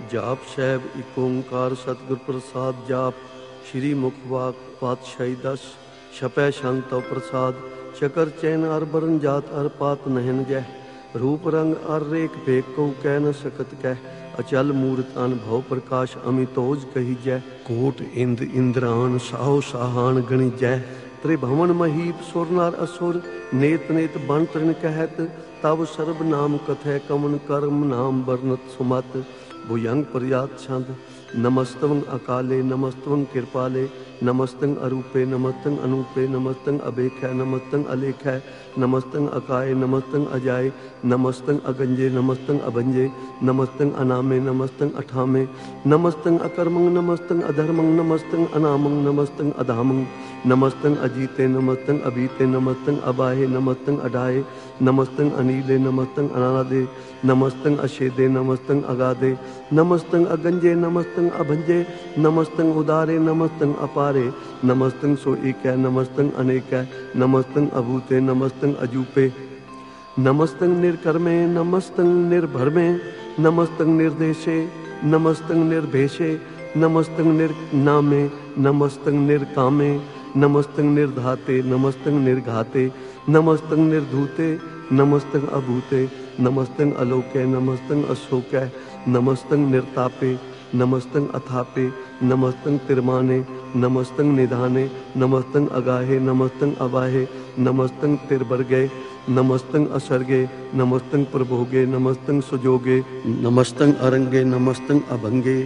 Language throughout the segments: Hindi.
जाप सैब एक ओंकार सतगुर प्रसाद जाप श्री मुखवाक पातशाही दस छपै शांत प्रसाद चकर चैन अर बरन जात अर पात नहन जह रूप रंग अर रेख भेक को कह न सकत कह अचल मूर्त अन भव प्रकाश अमितोज कही जय कोट इंद इंद्रान साहो साहान गणि जय त्रिभवन महीप सुर नर असुर नेत नेत बन तृण कहत तब सर्ब नाम कथय कमन कर्म नाम वर्णत सुमत भुजंग पर्यात छंद नमस्तवं अकाले नमस्तवं कृपाले नमस्तं अरूपे नमस्तं अनूपे नमस्तं अबेखै नमस्तं अलेखै नमस्तं अकाय नमस्तं अजाय नमस्तं अगंजे नमस्तं अभंजे नमस्तं अनामे नमस्तं अठामे नमस्तं अकर्मं नमस्तं अधर्मं नमस्तं अनामं नमस्तं अधामं नमस्तं अजीते नमस्तं अबीते नमस्तं अबाहे नमस्तं अडाहे नमस्तं अनीले नमस्तं अनादे नमस्तं अशेदे नमस्तं अगाधे नमस्तं अगंजे नमस्तं अभंजे नमस्तं उदारे नमस्तं अपारे नमस्तं सोईकै नमस्तं अनेकै नमस्तं अभूते नमस्तं अजूपे नमस्तं निर्कर्मे नमस्तं निर्भरमे नमस्तं निर्देशे नमस्तं निर्भेशे नमस्तं निर्नामे नमस्तं निर्कामे नमस्तं निर्धाते नमस्तं निर्घाते नमस्तं निर्धूते नमस्तं अभूते नमस्तं अलोके नमस्तं अशोकै नमस्तं निर्तापे नमस्तं अथापे नमस्तं तिरमाने नमस्तं निधाने नमस्तं अगाहे नमस्तं अबाहे नमस्तं तिरबरगे नमस्तं असर्गे नमस्तं प्रभोगे नमस्तं सुजोगे नमस्तं अरंगे नमस्तं अभंगे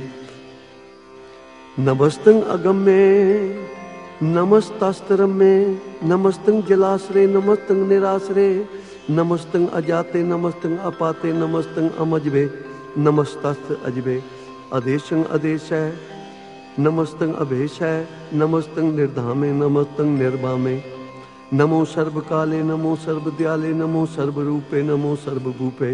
नमस्तं अगम्ये नमस्तास्त्रमे नमस्तं जलाश्रे नमस्तं निराश्रे नमस्तं अजाते नमस्तं अपाते नमस्तं अमजबे नमस्तस्त्र अजबे अदेशं अदेशै नमस्तं अभेशै नमस्तं निर्धामे नमस्तं निर्वामे नमो सर्वकाले नमो सर्वदयाले नमो सर्वरूपे नमो सर्वभूपे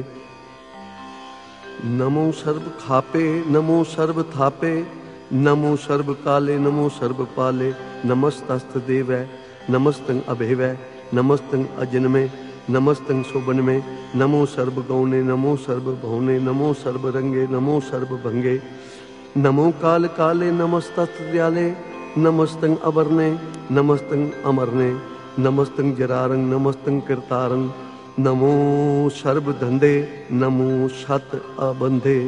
नमो सर्वखापे नमो सर्वथापे नमो सर्वकाले नमो सर्वपाले नमस्तस्त्र देवै नमस्तं अभेवै नमस्तं अजन्मे नमस्तं शोभनमे नमो सर्वगौणे नमो सर्वभौने नमो सर्वरंगे नमो सर्वभंगे नमो काल काले नमस्तस्त्र दयाले नमस्तं अवर्णे नमस्तं अमरने नमस्तं जरारंग नमस्तं कृतारंग नमो सर्वधंधे नमो सत अबंधे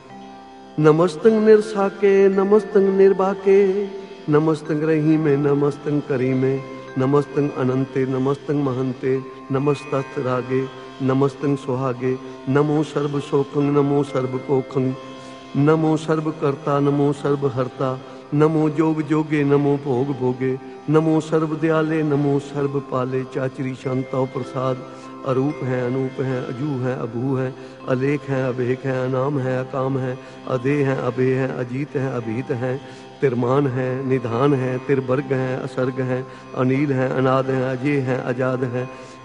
नमस्तं निरसाके नमस्तं निर्बाके नमस्तं रहीमे नमस्तं करीमे नमस्तं अनंते नमस्तं महंते नमस्तस्त्र रागे नमस्तं सुहागे नमो सर्वशोकं नमो सर्वकोखं नमो सर्वकर्ता नमो सर्वहर्ता नमो जोग जोगे नमो भोग भोगे नमो सर्वदयाले नमो सर्वपाले चाचरी शांता प्रसाद अरूप है अनूप है अजू है अभू है अलेख है अभेक है अनाम है अकाम है अदे है अभे है अजीत है अभीत है तिरमान है निधान है तिरबर्ग है असर्ग है अनील है अनाद है अजय है अजाद है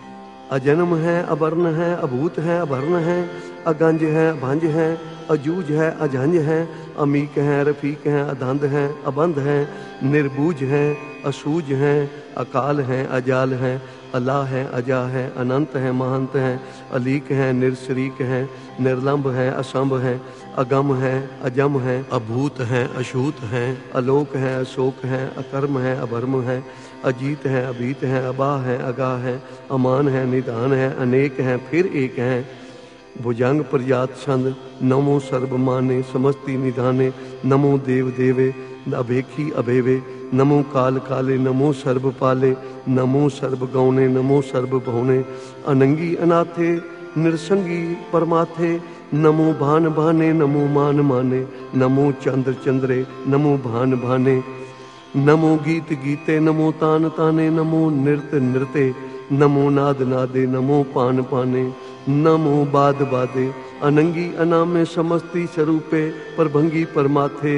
अजन्म है अवर्ण है अभूत है अभर्ण है अगंज है भंज है अजूज है अझंज है अमीक है रफीक है अधंध है अबंध है निर्बूझ है असूझ है अकाल है अजाल है अल्लाह है अजा है अनंत है महंत है अलीक है निरशरीक है निर्लंब है असंभ है अगम है अजम है अभूत है अशूत है अलोक है अशोक है अकर्म है अभर्म है अजीत है अभीत है अबाह है अगाह है अमान है निदान है अनेक है फिर एक है भुजंग प्रजात छंद नमो सर्वमाने समस्ति निधाने नमो देव देवे अभेखी अभेवे नमो काल काले नमो सर्वपाले नमो सर्वगौणे नमो सर्वभौने अनंगी अनाथे निरसंगी परमाथे नमो भान भाने नमो मान माने नमो चंद्र चंद्रे नमो भान भाने नमो गीत गीते नमो तान ताने नमो नृत्य नृत्य नमो नाद नादे नमो पान पाने नमो बाद बादे अनंगी अनामे समस्ती स्वरूपे परभंगी परमाथे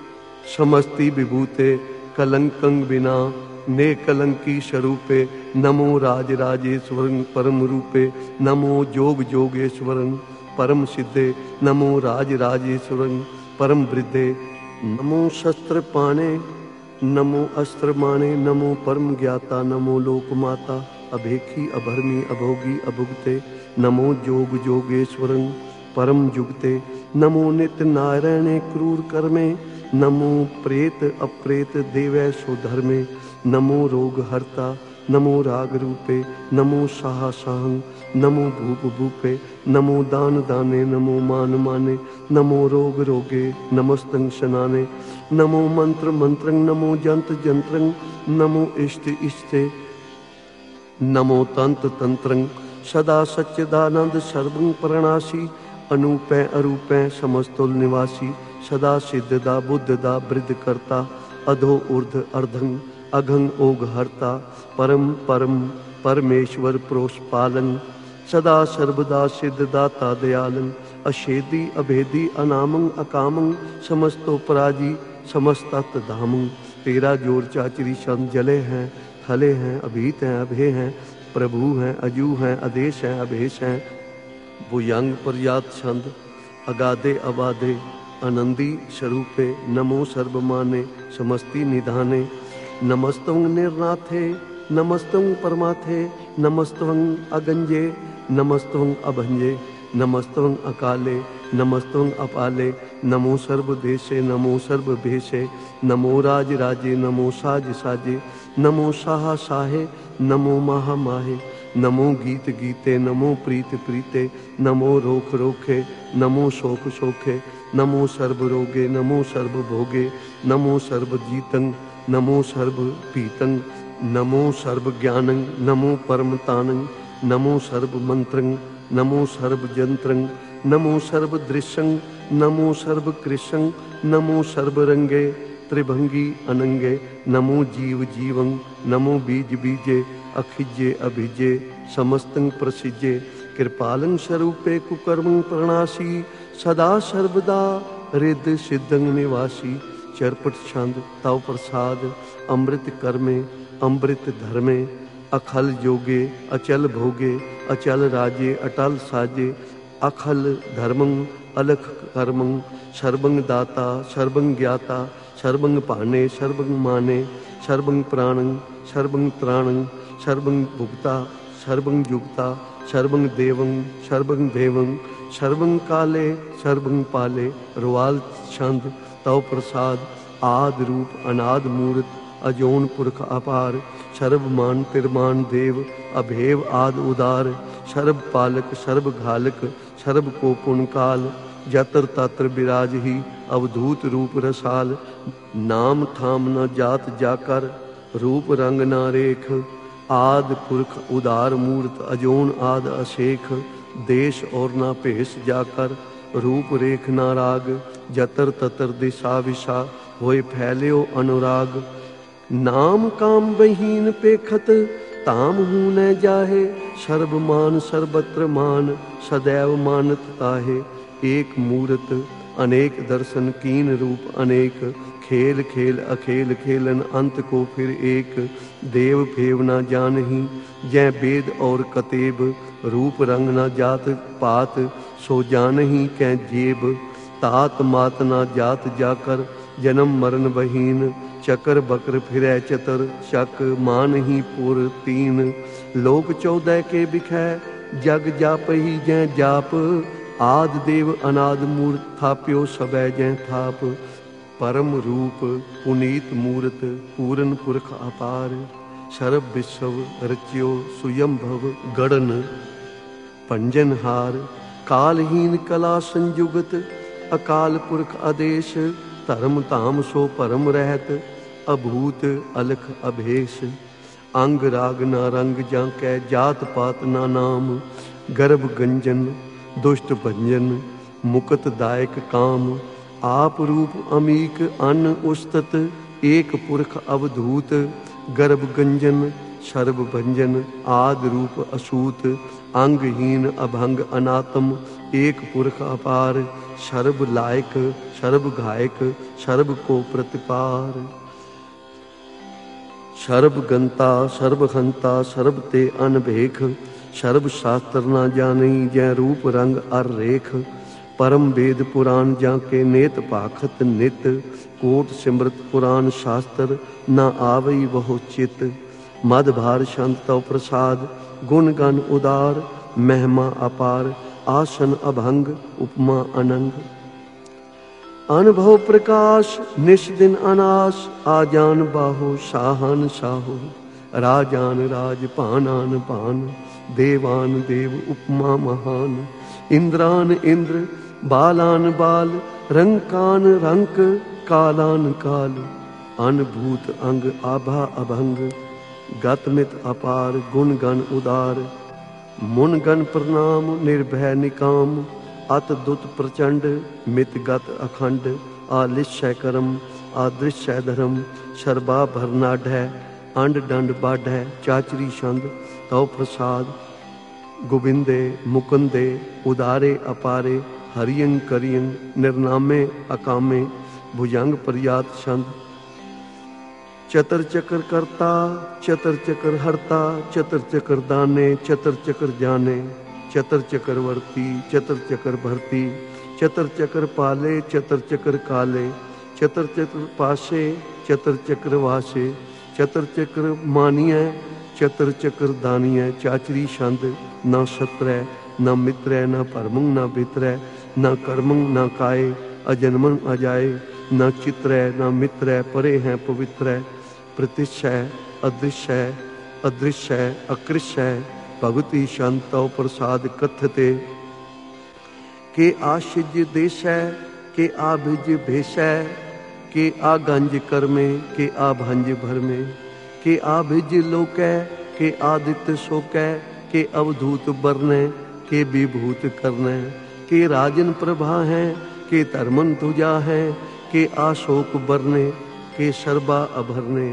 समस्ती विभूते कलंकं बिना ने कलंकी स्वरूपे नमो राज राजेश्वरं परम रूपे नमो जोग जोगेश्वरं परम सिद्धे नमो राज राजेश्वरं परम वृद्धे नमो शस्त्र पाणे नमो अस्त्र माणे नमो परम ज्ञाता नमो लोक माता अभेखी अभर्मी अभोगी अभुगते नमो जोग जोगेश्वरं परम जुगते नमो नित्य नारायणे क्रूर कर्मे, नमो प्रेत अप्रेत देवै सुधर्मे, नमो रोग हरता, नमो राग रूपे, नमो साहा साहं, नमो भूप भूपे, नमो दान दाने, नमो मान माने, नमो रोग रोगे, नमस्तं शनाने, नमो मंत्र मंत्रं, नमो जंत जंत्रं, नमो इष्ट इष्टे, नमो तंत्र तंत्रं, सदा सच्चिदानंद सर्वं प्रणासी, अनूपै अरूपै समस्तुल निवासी, सदा सिद्धदा बुद्धदा वृद्ध करता, अधो ऊर्ध अर्धं अघं ओघ हरता, परम परम परमेश्वर प्रोषपालं, सदा सर्वदा सिद्धदाता दयालं, अशेदी अभेदी अनामं अकामं, समस्तो पराजी समस्तत धामं। तेरा जोर चाचरी शब्द जले हैं, थले हैं, अभीत हैं, अभे हैं, प्रभु हैं, अजू हैं, आदेश हैं, अभेश हैं, भुजंग पर्यात छंद, अगाधे अबाधे, आनंदी स्वरूपे, नमो सर्वमाने, समस्ति निधाने, नमस्तं निर्नाथे, नमस्तं परमाथे, नमस्तं अगंजे, नमस्तं अभंजे, नमस्तं अकाले, नमस्तं अपाले, नमो सर्वदेशे, नमो सर्वभेशे, नमो राज राजे, नमो साज साजे, नमो साहा साहे, नमो माहा माहे, नमो गीत गीते, नमो प्रीत प्रीते, नमो रोख रोखे, नमो शोक शोखे, नमो सर्व रोगे, नमो सर्व भोगे, नमो सर्व जीतं, नमो सर्व पीतं, नमो सर्व ज्ञानं, नमो परम तानं, नमो सर्व मंत्रं, नमो सर्व जंत्रं, नमो सर्व दृश्यं, नमो सर्व कृशं, नमो सर्व रंगे, त्रिभंगी अनंगे, नमो जीव जीवं, नमो बीज बीजे, अखिजे अभिजे, समस्तं प्रसिजे, कृपालं स्वरूपे कुकर्मं प्रणासी, सदा सर्वदा रिद्ध सिद्धं निवासी, चरपट छंद तव प्रसाद, अमृत कर्मे, अमृत धर्मे, अखल जोगे, अचल भोगे, अचल राजे, अटल साजे, अखल धर्मं, अलख कर्मं, सर्वं दाता, सर्वं ज्ञाता, सर्वं पाने, सर्वं माने, सर्वं प्राणं, सर्वं त्राणं, सर्वं भुक्ता, सर्वं युक्ता, सर्वं देवं, सर्वं देवं, सर्वं काले, सर्वं पाले, रुवाल छंद तव प्रसाद, आद रूप अनाद मूर्त, अजोन पुरख अपार, सर्वमान तिरमान देव, अभेव आद उदार, सर्व पालक, सर्व घालक, सर्व को पुण्य काल, जतर तत्र विराज ही, अवधूत रूप रसाल, नाम थाम न जात जाकर, रूप रंग न रेख, आद पुरख उदार मूर्त, अजोन आद अशेख, देश और न भेष जाकर, रूप रेख न राग, जतर ततर दिशा विशा, होए फैल्यो अनुराग, नाम काम बहीन पेखत, ताम हूँ न जाहे, सर्वमान सर्वत्र मान, सदैव मानत ताहे, एक मूरत अनेक दर्शन, कीन रूप अनेक, खेल खेल अखेल खेलन, अंत को फिर एक, देव फेव न जानही, जै वेद और कतेब, रूप रंग न जात पात, सो जानही कै जेब, तात मात न जात जाकर, जन्म मरण बहीन, चकर बकर फिरै चतर, चक मान ही पुर तीन, लोक 14 के बिखै, जग जाप ही जै जाप, आद देव अनाद मूर्त, थाप्यो सबै जै थाप, परम रूप पुनीत मूर्त, पूरन पुरख अपार, सर्व विश्व रच्यो सुयंभव गणन, पंजनहार, कालहीन कला संयुगत, अकाल पुरख आदेश, धर्म धाम सो परम रहत, अभूत अलख अभेश, अंग राग न रंग जांकै, जात पात न नाम, गर्भ गंजन दुष्ट भंजन, मुकत दायक काम, आप रूप अमीक अन्न उस्तत, एक पुरख अवधूत, गर्भ गंजन सर्व भंजन, आद रूप असूत, अंगहीन अभंग अनातम, एक पुरख अपार, सर्व लायक सर्व घायक, सर्व को प्रतिपार, सर्व गंता सर्व हंता, सर्व ते अनभेख, सर्व शास्त्र न जानी, जै रूप रंग अर रेख, परम वेद पुराण जाके नेत पाखत नित, कोट सिमरत पुराण शास्त्र, न आवई बहु चित, मद भार शांत तव प्रसाद, गुण गण उदार, महिमा अपार, आसन अभंग उपमा अनंग, अनुभव प्रकाश निश दिन अनास, आजान बाहो शाहान साहो, राजान राज पानान पान, देवान देव उपमा महान, इंद्रान इंद्र बालान बाल, रंकान रंक कालान काल, अनभूत अंग आभा अभंग, गतमित अपार गुण गण उदार, मुन गण प्रणाम निर्भय निकाम, अत दुत प्रचंड मित गत अखंड, आलिश्य करम आदृश्य धर्म, शर्बा भरनाड है अंड डंड बाढ़ है, चाचरी छंद तव प्रसाद, गोविंदे मुकुंदे उदारे अपारे, हरियं करियं निर्नामे अकामे, भुजंग पर्यात छंद, चतर चक्र करता चतर चक्र हरता, चतर चक्र दाने चतर चक्र जाने, चतर चक्रवर्ती चतर चक्र भरती, चतर चक्र पाले चतर चक्र काले, चतर चक्र पासे चतर चक्र वासे, चतर चक्र मानिय चतर चक्र दानिय, चाचरी छंद न शत्रय न मित्रय न परमंग न बित्रय, न कर्मंग न काय, अजन्मन अजाय, न चित्रय न मित्रय, परे हैं पवित्र, प्रतिष्ठय अदृश्य अदृश्य अकृष्य, भगवती शांतव प्रसाद कथते, के आशिज्य देश है के आभिज भेष है, के आगंज कर्मे के आभंज भर में, के आभिज लोकै के आदित्य शोकै, के अवधूत बरने के विभूत करने, के राजन प्रभा है के धर्मन तुजा है, के आशोक बरने के सर्बा अभरने,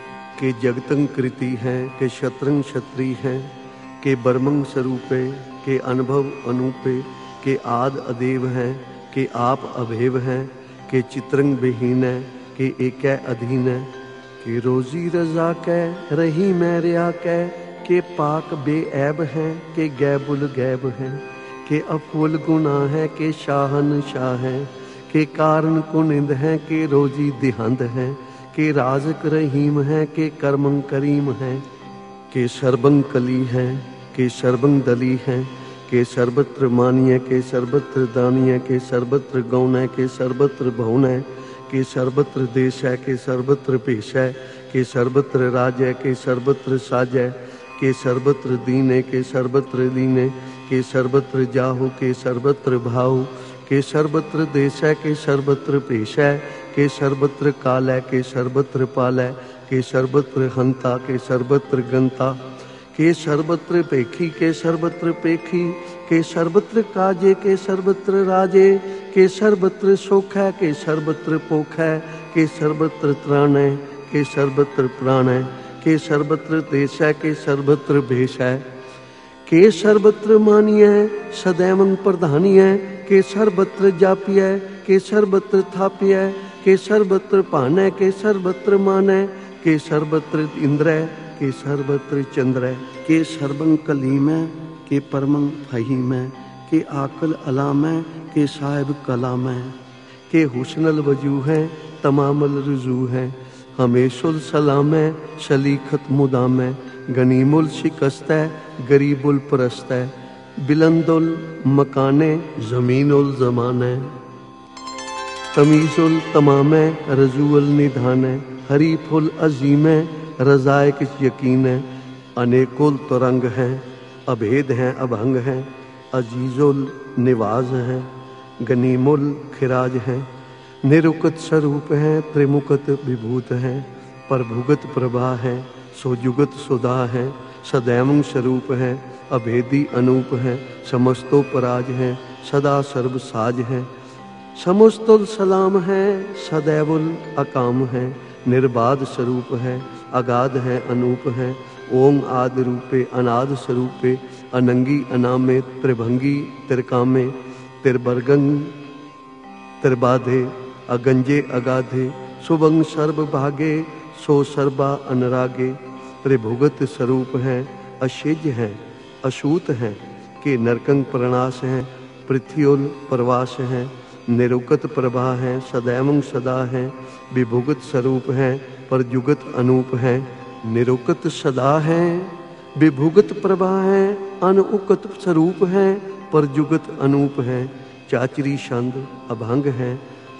के जगतंग कृति हैं के शत्रंग क्षत्रि हैं, के बर्मंग स्वरूपे के अनुभव अनूपे, के आद अदेव हैं के आप अभेव हैं, के चित्रंग विहीन है के एक अधीन है, के रोजी रजा कै रही मैरिया कै, के पाक बेऐब हैं के गैबुल गैब हैं, के अफुल गुना है के शाहन शाह हैं, के कारण कुनिंद हैं के रोजी दिहंद हैं, के राजक रहीम हैं के कर्मंग करीम हैं, के सर्वंग कली हैं के सर्वंग दली हैं, के सर्वत्र मानिय के सर्वत्र दानिय, के सर्वत्र गौण है के सर्वत्र भवन है, के सर्वत्र देश है के सर्वत्र पेश है, के सर्वत्र राज है के सर्वत्र साज है, के सर्वत्र दीन है के सर्वत्र लीन है, के सर्वत्र जाहु के सर्वत्र भाव, के सर्वत्र देश है के सर्वत्र पेश है, के सर्वत्र काल है के सर्वत्र पाल है, के सर्वत्र हंता के सर्वत्र गंता, के सर्वत्र पेखी के सर्वत्र पेखी, के सर्वत्र काजे के सर्वत्र राजे, के सर्वत्र सुख है के सर्वत्र पोख है, के सर्वत्र त्राण है के सर्वत्र प्राण है, के सर्वत्र देश है के सर्वत्र भेष है, के सर्वत्र मानी है सदैवं प्रधानी है, के सर्वत्र जापी है के सर्वत्र थापी है, के सर्वत्र पान है के सर्वत्र मान है, के सर्वत्र इंद्र है के सर्वत्र चंद्र है, के सर्वं कलीम है के परमं फहीम है, के आकल अलाम है के साहिब कलाम है, के हुस्नल वजू है तमामल रुजू है, हमेशुल सलाम है शलीखत मुदाम है, गनीमुल शिकस्त है गरीबुल परस्त है, बिलंदुल मकाने जमीनुल जमान है, तमीजुल तमाम है रजूल निधान है, हरीफुल अजीम है रजाए किस यकीन है, अनेकुल तुरंग हैं अभेद हैं अभंग हैं, अजीजुल निवाज हैं गनीमुल खिराज हैं, निरुकत स्वरूप हैं त्रिमुकत विभूत हैं, परभुगत प्रभा हैं सोजुगत सुधा हैं, सदैवं स्वरूप हैं अभेदी अनूप हैं, समस्तोपराज हैं सदा सर्व साज हैं, समस्तुल सलाम हैं सदैवुल अकाम हैं, निर्बाध स्वरूप हैं अगाध हैं अनूप हैं, ओम आदि रूपे अनाद स्वरूपे, अनंगी अनामे त्रिभंगी त्रिकामे, त्रिबर्गंग त्रिबाधे अगंजे अगाधे, सुभंग सर्व भागे सो सर्वा अनुरागे, त्रिभुगत स्वरूप हैं अशिज हैं अशूत हैं, के नरकंग प्रणाश हैं पृथ्व्युल प्रवास हैं, निरुकत प्रभा हैं सदैवं सदा हैं, विभुगत स्वरूप हैं परजुगत अनूप हैं, निरुकत सदा हैं विभुगत प्रभा हैं, अनुकत स्वरूप हैं परजुगत अनूप हैं, चाचरी छंद अभंग हैं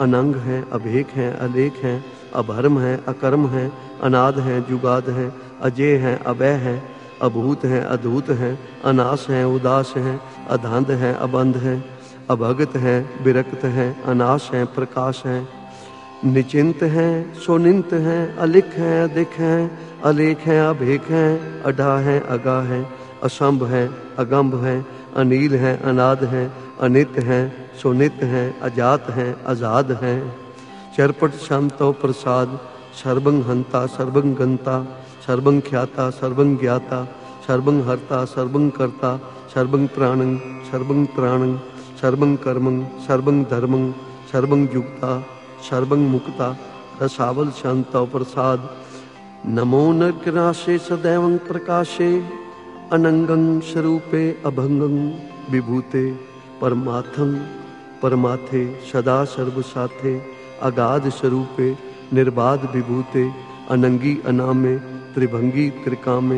अनंग हैं, अभेक हैं, अलेख हैं, अभर्म हैं, अकर्म हैं, अनाद हैं, जुगाद हैं, अजय हैं, अभय हैं, अभूत हैं, अधूत हैं, अनास हैं, उदास हैं, अधांध हैं, अबंध हैं, अभगत हैं, विरक्त हैं, अनाश हैं, प्रकाश हैं, निचिंत हैं, सोनिंत हैं, अलिख हैं, अधिक हैं, अलेख हैं, अभेक हैं, अडा हैं, अगा हैं, असंभ हैं, अगंभ हैं, अनील हैं, अनाद हैं, अनित हैं, सुनित हैं, अजात हैं, आजाद हैं। चरपट शांतो प्रसाद सर्वं हंता सर्वं गंता सर्वं ख्याता सर्वं ज्ञाता सर्वं हर्ता सर्वं कर्ता सर्वं प्राणं सर्वं त्राणं सर्वं कर्मं सर्वं धर्मं सर्वं युक्ता सर्वं मुक्ता रसावल शांतो प्रसाद नमो नरकनाशे सदैवं प्रकाशे अनंगं स्वरूपे अभंगं विभूते परमार्थं परमाथे सदा सर्वसाथे अगाध स्वरूपे निर्बाध विभूते अनंगी अनामे त्रिभंगी त्रिकामे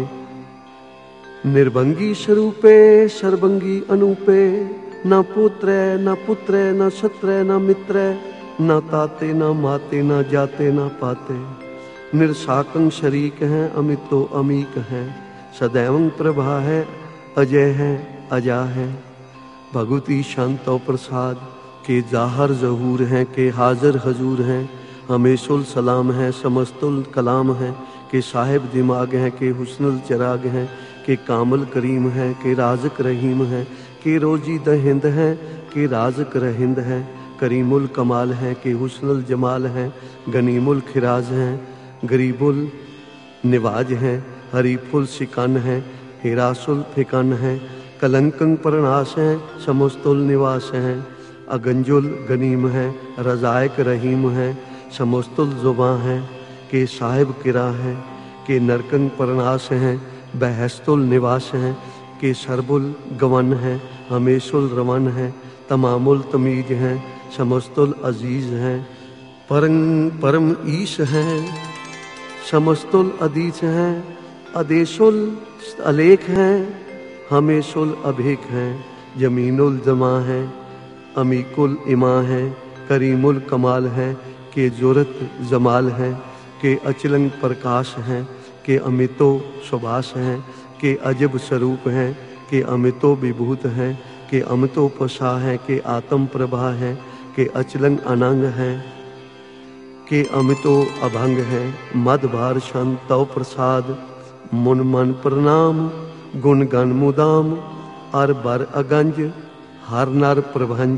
निर्भंगी स्वरूपे सर्वंगी अनूपे न पुत्र न सत्र न मित्र न ताते न माते न जाते न पाते निर्साकं शरीक हैं अमितो अमीक हैं सदैवं प्रभा है अजय है अजा है भगवती शांतो प्रसाद के जाहर जहूर हैं के हाजिर हजूर हैं हमेशुल सलाम है समस्तुल कलाम है के साहिब दिमाग हैं के हुस्नुल चिराग हैं के कामल करीम है के राज़िक रहीम है के रोजी द हिंद है के राज़िक रहिंद है करीमुल कमाल है के हुस्नुल जमाल है गनीमुल खिराज हैं गरीबुल निवाज हैं हरीफुल शिकन है हिरासुल फिकन है कलंकं परनाश है समस्तुल निवास हैं अगंजुल गनीम है रजायक रहीम है समस्तुल जुबां है के साहिब किरा है के नरकंग परनाश हैं बहस्तुल निवास हैं के सरबुल गवन है हमेशुल रवन है तमामुल तमीज हैं समस्तुल अजीज हैं परम ईश हैं समस्तुल अदीस हैं अदेशुल अलेख हैं हमेशुल अभेक हैं जमीनुल जमा हैं अमीकुल इमा हैं करीमुल कमाल हैं के जुरत जमाल हैं के अचलंग प्रकाश हैं के अमितो सुभाष हैं के अजब स्वरूप हैं के अमितो विभूत हैं के अमितो पशा हैं के आत्म प्रभा हैं के अचलंग अनंग हैं के अमितो अभंग हैं मदभार शांतो प्रसाद मुन मन प्रणाम गुण गण मुदाम अर बर अगंज हर नर प्रभंज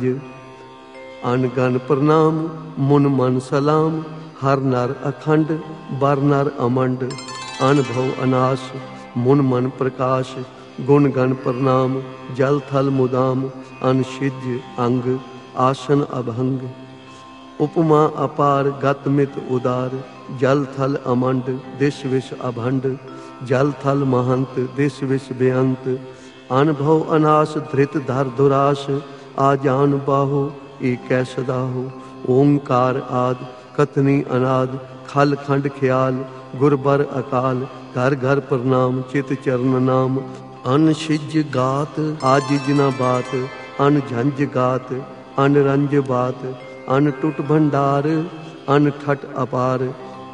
अनगन प्रणाम मुन मन सलाम हर नर अखंड बर नर अमंड अनुभव अनाश मुन मन प्रकाश गुण गण प्रणाम जल थल मुदाम अनशिज अंग आसन अभंग उपमा अपार गतमित उदार जल थल अमंड दिश विश अभंड जल थल महंत दिश विश बेअंत अनुभव अनाश धृत धर दुराश आजान बाहो एक सदाहो ओंकार आद कथनी अनाद खल खंड ख्याल गुरबर अकाल घर घर प्रणाम चित चरण नाम अन शिज गात आजिज न बात अन झंझ गात अन रंज बात अन टुट भंडार अन ठट अपार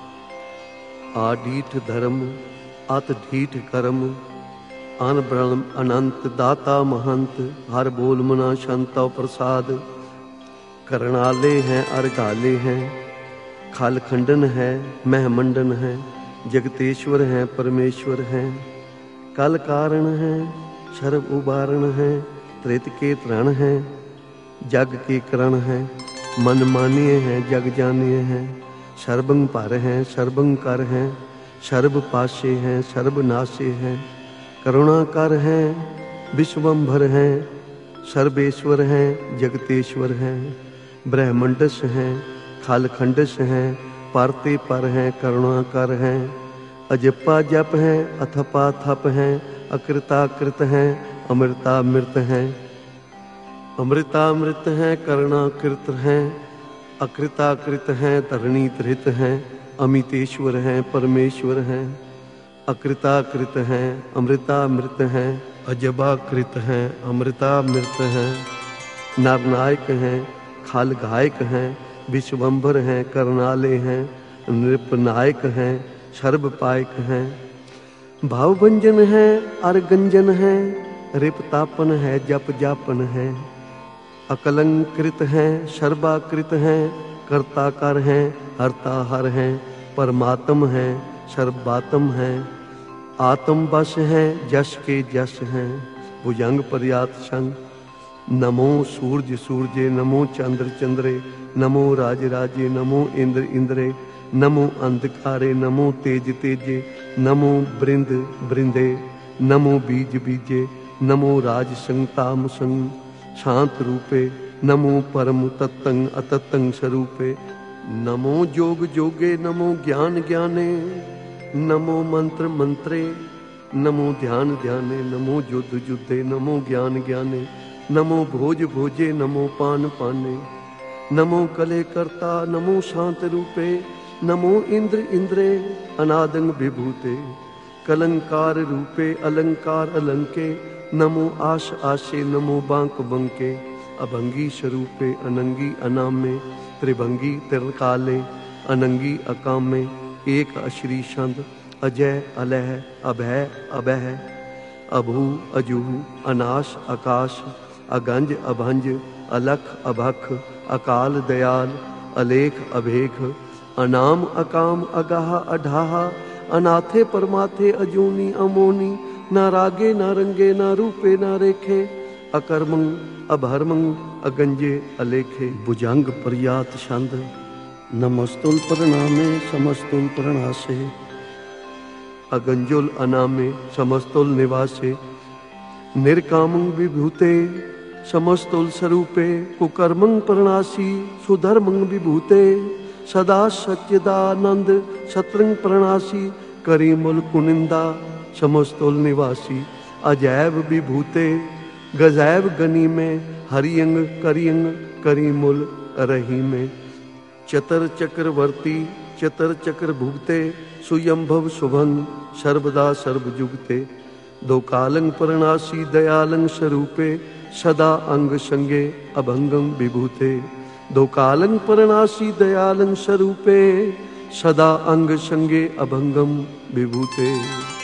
आडीठ धर्म अत ढीठ कर्म अन ब्रह्म अनंत दाता महंत हर बोल मना शांतो प्रसाद करणाले हैं अर्घाले हैं खाल खंडन है महमंडन है जगतेश्वर हैं परमेश्वर हैं कल कारण हैं सर्व उबारण हैं त्रित के तरण हैं जग के करण हैं मन मानिए हैं जग जानिए हैं सर्वं पर हैं सर्वं कर हैं सर्व पाशे हैं सर्वनाशे हैं करुणाकर हैं विश्वम्भर हैं सर्वेश्वर हैं जगतेश्वर हैं ब्रह्मंडस हैं खालखंडस हैं परते पर हैं करुणाकर हैं अजपा जप हैं अथपा थप हैं अकृताकृत हैं अमृतामृत हैं अमृतामृत हैं करुणाकृत हैं अकृताकृत हैं धरणी धृत हैं अमितेश्वर हैं परमेश्वर हैं अकृताकृत हैं अमृतामृत हैं अजबाकृत हैं अमृतामृत हैं नरनायक हैं खाल गायक हैं विश्वम्भर हैं, करनाले हैं, नृपनायक हैं, सर्वपायक हैं। भावभंजन है, अरगंजन है, रिपतापन है, जप जापन है। अकलंकृत हैं, सर्वाकृत हैं, कर्ताकर हैं, हर्ताहर हैं, परमात्म हैं, सर्वबातम हैं। आत्म बस हैं, जस के जस हैं, भुजंग पर्यात संग। नमो सूर्य सूर्ये, नमो चंद्र चंद्रे, नमो राज राजे, नमो इंद्र इंद्रे, नमो अंधकारे, नमो तेज तेजे, नमो बृंद बृंदे, नमो बीज बीजे, नमो राज संताम संग शांत रूपे, नमो परम तत्तंग अतत्तंग स्वरूपे। नमो जोग जोगे, नमो ज्ञान ज्ञाने, नमो मंत्र मंत्रे, नमो ध्यान ध्याने, नमो युद्ध युद्धे, नमो ज्ञान ज्ञाने, नमो भोज भोजे, नमो पान पाने। नमो कले कर्ता, नमो शांत रूपे, नमो इंद्र इंद्रे, अनादंग विभूते। कलंकार रूपे, अलंकार अलंके, नमो आश आशे, नमो बांक बंके। अभंगी स्वरूपे, अनंगी अनामे, त्रिभंगी त्रिकाले, अनंगी अकामे, एक अश्री छंद, अजय अलह, अभय अभय, अभू अजूहू, अनाश आकाश, अगंज अभंज, अलख अभख, अकाल दयाल, अलेख अभेख, अनाम अकाम, अगाह अढाहा, अनाथे परमाथे, अजूनी अमोनी, ना रागे ना रंगे, ना रूपे ना रेखे, अकर्मंग अभर्मंग, अगंजे अलेखे। भुजंग पर्यात छंद, नमस्तुल प्रणामे, समस्तुल प्रणासे, अगंजुल अनामे, समस्तुल निवासे। निर्कामं विभूते, समस्तुल स्वरूपे, कुकर्मं प्रणासी, सुधर्मं विभूते। सदा सच्चिदानंद सत्रंग प्रणासी, करीमुल कुनिंदा, समस्तुल निवासी। अजैब विभूते, गजैब गनी में, हरियंग करियंग, करीमुल रही में। चतर चक्रवर्ती, चतर चक्र भुगते, सुयंभव शुभंग, सर्वदा सर्वजुगते। दो कालंग प्रणासी, दयालंग स्वरूपे, सदा अंग संगे, अभंगम विभूते। दो कालंग प्रणासी, दयालंग स्वरूपे, सदा अंग संगे, अभंगम विभूते।